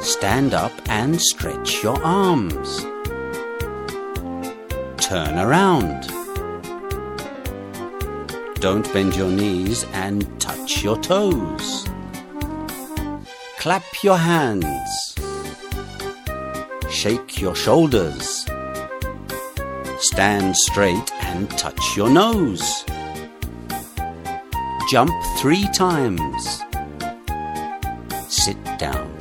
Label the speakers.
Speaker 1: Stand up and stretch your arms. Turn around. Don't bend your knees and touch your toes. Clap your hands. Shake your shoulders. Stand straight and touch your nose. Jump 3 times. Sit down.